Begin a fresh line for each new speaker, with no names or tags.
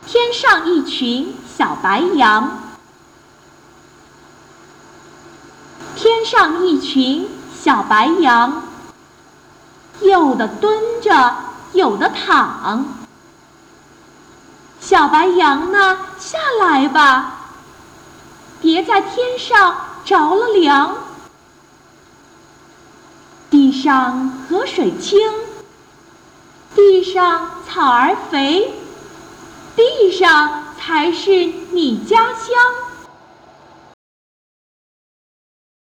天上一群小白羊，天上一群小白羊，有的蹲着，有的躺。小白羊呢，下来吧，别在天上着了凉。地上河水清，地上草儿肥，地上才是你家乡。